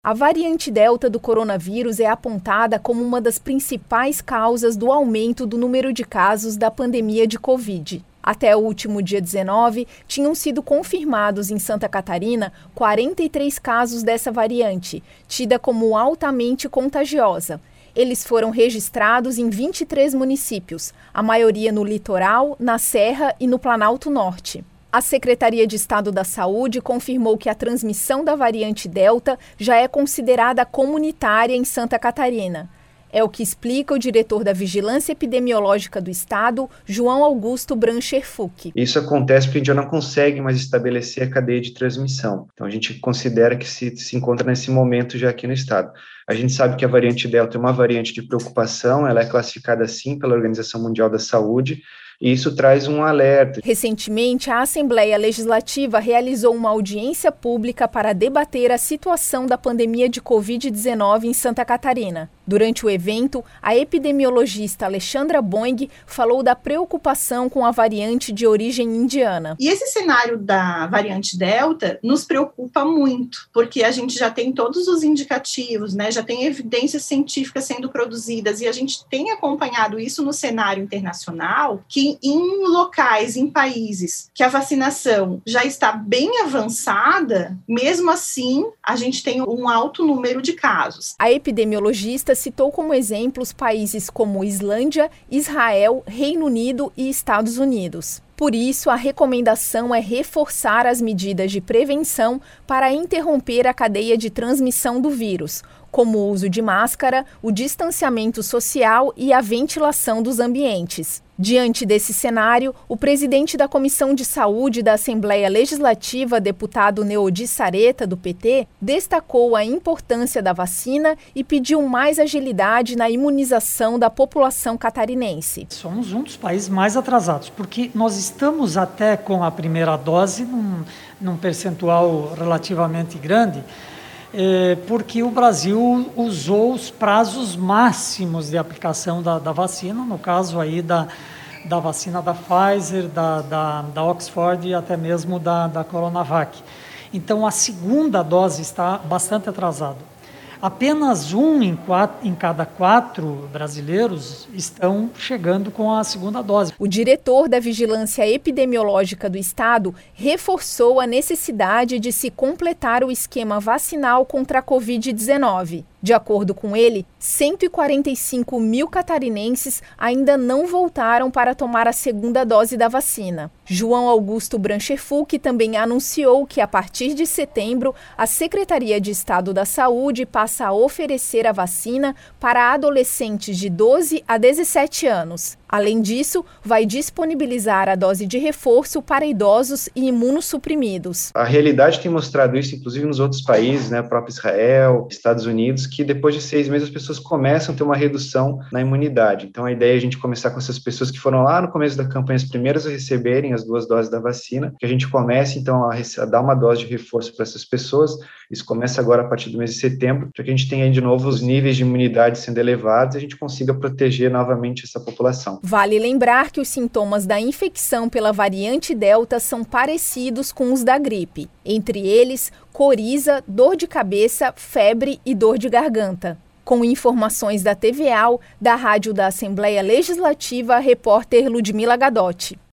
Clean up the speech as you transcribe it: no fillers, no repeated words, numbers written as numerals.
A variante Delta do coronavírus é apontada como uma das principais causas do aumento do número de casos da pandemia de Covid. Até o último dia 19, tinham sido confirmados em Santa Catarina 43 casos dessa variante, tida como altamente contagiosa. Eles foram registrados em 23 municípios, a maioria no litoral, na Serra e no Planalto Norte. A Secretaria de Estado da Saúde confirmou que a transmissão da variante Delta já é considerada comunitária em Santa Catarina. É o que explica o diretor da Vigilância Epidemiológica do Estado, João Augusto Brancher Fuch. Isso acontece porque a gente já não consegue mais estabelecer a cadeia de transmissão. Então, a gente considera que se encontra nesse momento já aqui no Estado. A gente sabe que a variante Delta é uma variante de preocupação, ela é classificada assim pela Organização Mundial da Saúde, e isso traz um alerta. Recentemente, a Assembleia Legislativa realizou uma audiência pública para debater a situação da pandemia de Covid-19 em Santa Catarina. Durante o evento, a epidemiologista Alexandra Boing falou da preocupação com a variante de origem indiana. E esse cenário da variante Delta nos preocupa muito, porque a gente já tem todos os indicativos, né? Já tem evidências científicas sendo produzidas e a gente tem acompanhado isso no cenário internacional, que em locais, em países que a vacinação já está bem avançada, mesmo assim, a gente tem um alto número de casos. A epidemiologista citou como exemplos países como Islândia, Israel, Reino Unido e Estados Unidos. Por isso, a recomendação é reforçar as medidas de prevenção para interromper a cadeia de transmissão do vírus, como o uso de máscara, o distanciamento social e a ventilação dos ambientes. Diante desse cenário, o presidente da Comissão de Saúde da Assembleia Legislativa, deputado Neodi Sareta, do PT, destacou a importância da vacina e pediu mais agilidade na imunização da população catarinense. Somos um dos países mais atrasados, porque nós estamos até com a primeira dose num percentual relativamente grande, porque o Brasil usou os prazos máximos de aplicação da vacina, no caso aí da vacina da Pfizer, da Oxford e até mesmo da Coronavac. Então, a segunda dose está bastante atrasada. Apenas em cada 4 brasileiros estão chegando com a segunda dose. O diretor da Vigilância Epidemiológica do Estado reforçou a necessidade de se completar o esquema vacinal contra a Covid-19. De acordo com ele, 145 mil catarinenses ainda não voltaram para tomar a segunda dose da vacina. João Augusto Brancher Fuch também anunciou que, a partir de setembro, a Secretaria de Estado da Saúde passa a oferecer a vacina para adolescentes de 12 a 17 anos. Além disso, vai disponibilizar a dose de reforço para idosos e imunossuprimidos. A realidade tem mostrado isso, inclusive nos outros países, né, próprio Israel, Estados Unidos, que depois de 6 meses as pessoas começam a ter uma redução na imunidade. Então a ideia é a gente começar com essas pessoas que foram lá no começo da campanha as primeiras a receberem as 2 doses da vacina, que a gente comece então a dar uma dose de reforço para essas pessoas. Isso começa agora a partir do mês de setembro, para que a gente tenha de novo os níveis de imunidade sendo elevados e a gente consiga proteger novamente essa população. Vale lembrar que os sintomas da infecção pela variante Delta são parecidos com os da gripe. Entre eles, coriza, dor de cabeça, febre e dor de garganta. Com informações da TVAL, da Rádio da Assembleia Legislativa, a repórter Ludmila Gadotti.